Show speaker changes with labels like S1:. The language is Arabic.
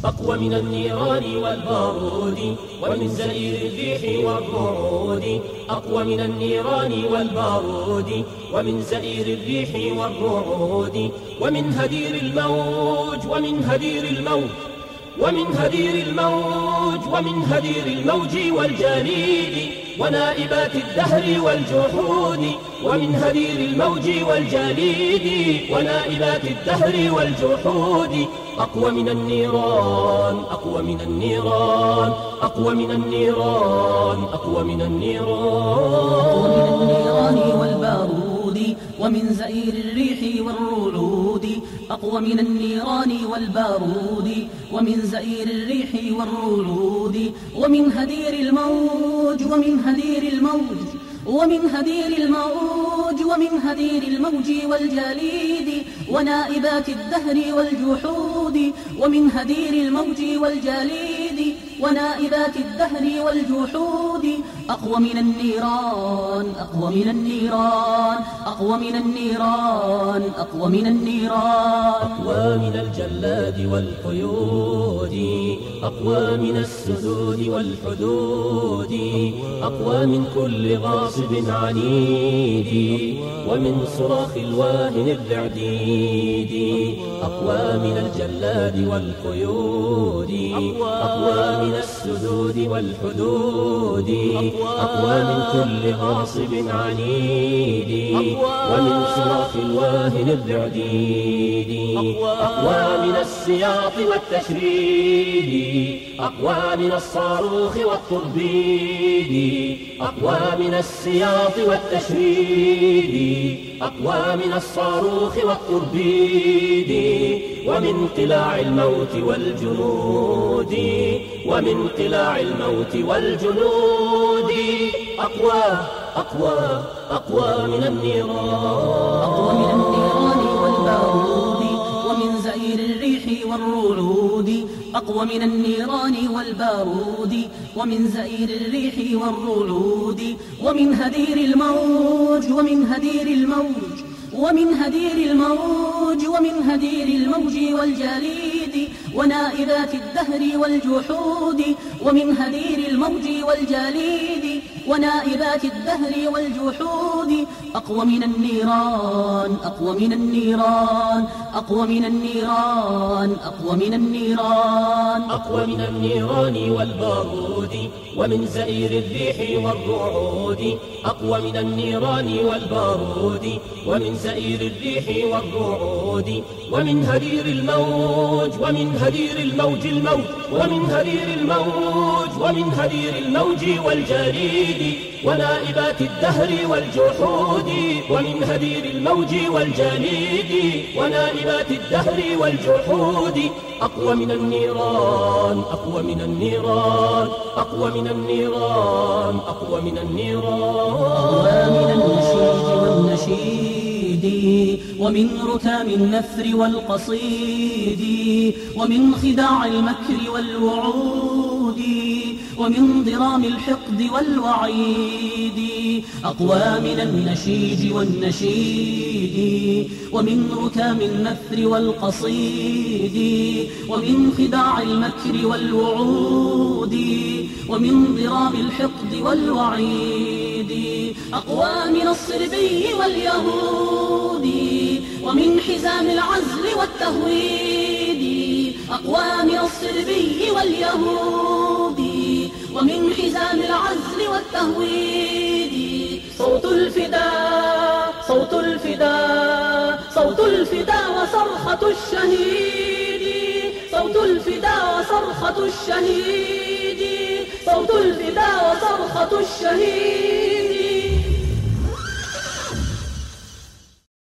S1: أقوى من النيران والبارود ومن زئير الريح والرعود. أقوى من النيران والبارود ومن زئير الريح والرعود. ومن هدير الموج ومن هدير الموج ومن هدير الموج ومن هدير الموج والجليد ونائبات الدهر والجحود. ومن هدير الموج والجليد ونائبات الدهر والجحود. أقوى من النيران أقوى من النيران أقوى من النيران أقوى من النيران
S2: والبارود ومن زئير الريح والرعود. أقوى من النيران والبارود ومن زئير الريح والرعود. ومن هدير الموج ومن هدير الموج ومن هدير الموج ومن هدير الموج والجليد ونائبات الدهر والجحود. ومن هدير الموج والجليد ونائبات الدهر والجحود. أقوى من النيران أقوى من النيران أقوى من النيران أقوى من النيران.
S1: أقوى من الجلاد والقيود أقوى من السدود والحدود. أقوى من كل غاصب عنيد ومن صراخ الواهن الرعديد. أقوى من الجلاد والقيود أقوى من السدود والحدود. أقوى من كل غاصب عنيد ومن صراخ الواهن الرعديد. أقوى من السياط والتشريد أقوى من الصاروخ والطربيد. أقوى من السياط والتشريد أقوى من الصاروخ والطربيد. ومن قلاع الموت والجنود ومن قلاع الموت والجنود. أقوى أقوى أقوى من النيران
S2: أقوى من النيران والبارود ومن زئير الريح والرعود. أقوى من النيران والبارود ومن زئير الريح والرعود. ومن هدير الموج ومن هدير الموج ومن هدير الموج ومن هدير الموج والجليد ونائبات الدهر والجحود. ومن هدير الموج والجليد ونائبات الدهر والجحود. أقوى من النيران أقوى من النيران أقوى من النيران أقوى من النيران.
S1: أقوى من النيران والبارود ومن زئير الريح والرعود. أقوى من النيران والبارود ومن زئير الريح والرعود. ومن هدير الموج ومن هدير الموج الموج ومن هدير الموج ومن هدير الموج والجليد ونائبات الدهر والجحود. ومن هدير الموج والجليد ونائبات الدهر والجحود. أقوى من النيران أقوى من النيران أقوى من النيران أقوى من النيران.
S2: أقوى من النشيد والنشيد ومن ركام النثر والقصيد ومن خداع المكر والوعود ومن ضرام الحقد والوعيد. أقوى من النشيد والنشيد ومن ركام النثر والقصيد ومن خداع المكر والوعود ومن ضرام الحقد والوعيد. أقوى من الصربي واليهود ومن حزام العزل والتهويد. أقوى من الصربي واليهود ومن حزام العزل والتهويد. صوت الفداء صوت الفداء صوت الفداء وصرخة الشهيد. صوت الفداء وصرخة الشهيد صوت الفداء وصرخة الشهيد.